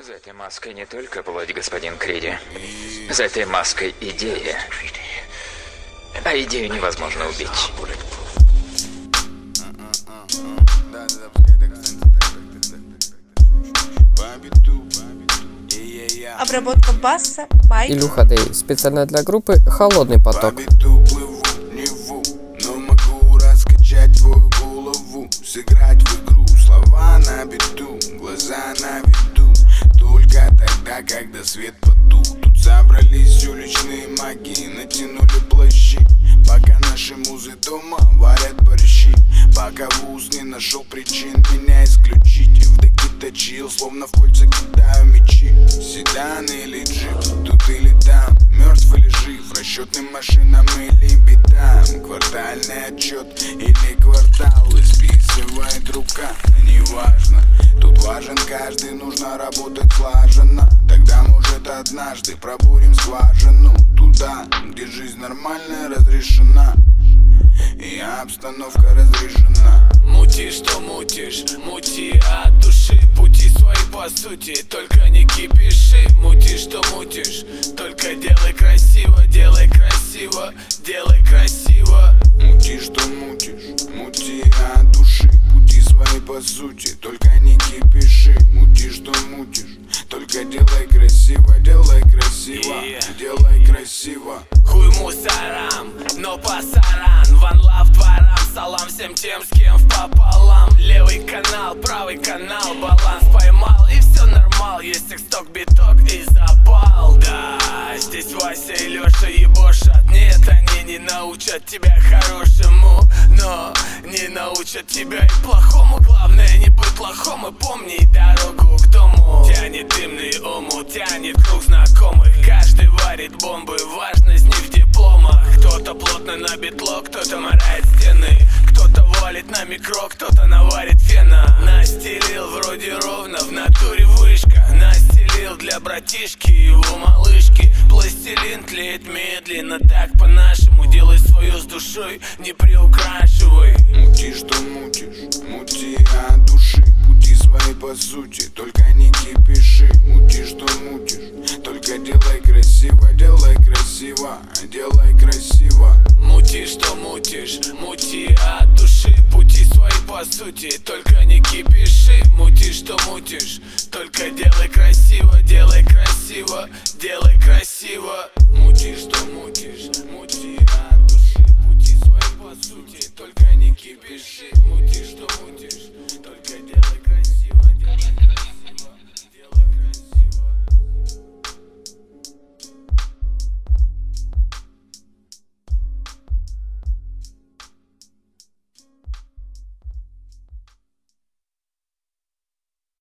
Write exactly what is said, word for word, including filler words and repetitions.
За этой маской не только плоть, господин Криди. За этой маской идея. А идею невозможно убить. Обработка баса, байк. Илюха Дэй. Специально для группы «Холодный поток». Но могу раскачать твою голову, сыграть в игру. Слова на беду, глаза на виду. Только тогда, когда свет потух. Тут собрались уличные маги, натянули плащи. Пока наши музы дома варят борщи. Пока вуз не нашел причин меня исключить. Вдохи точил, словно в кольца кидаю мечи. Седан или джип, тут или там, мертв или жив, расчетным машинам или битам. Квартальный отчет или кварталы списывает рука, неважно. Тут важен каждый, нужно работать слаженно. Тогда может однажды пробурим скважину туда, где жизнь нормальная разрешена и обстановка разрежена. Мути, что мутишь, мути от души. Пути свои по сути, только не кипиши. Мути, что мутишь, только делай красиво, делай красиво, делай красиво. Мути, что мутишь, мути от души. Пути свои по сути, только не кипиши. Мути, что мутишь, только делай красиво, делай красиво, yeah. делай красиво. Хуй мусорам, но пасаран. Ван лав дворам, салам всем тем, с кем в пополам. Левый канал, правый канал, баланс поймал и все нормал. Есть тексток, биток и запал. Да, здесь Вася и Леша ебошат. Нет, они не научат тебя хорошему, но не научат тебя и плохому. Главное не быть плохом и помни дорогу к дому. Тянет дымный омут, тянет круг знакомых. Каждый варит бомбы, важность не в дипломах. Кто-то плотно на битло, кто-то морает стены. Кто-то валит на микро, кто-то наварит фена. Настелил вроде ровно, в натуре вышка. Настелил для братишки и его малышки. Пластилин тлеет медленно, так по-нашему. Делай свое с душой, не приукрашивай. Мути, что мутишь, мути от души. Пути свои по сути, только не кипиши. Мути, что мутишь, только делай красиво, делай красиво, делай красиво. Мути, что мутишь, мути от души. Пути свои по сути, только не кипиши. Мути, что мутишь, только делай красиво, делай красиво, делай красиво. Мути, что мутишь, мути от души. Пути свои по сути, только не кипиши. Мути, что мутишь.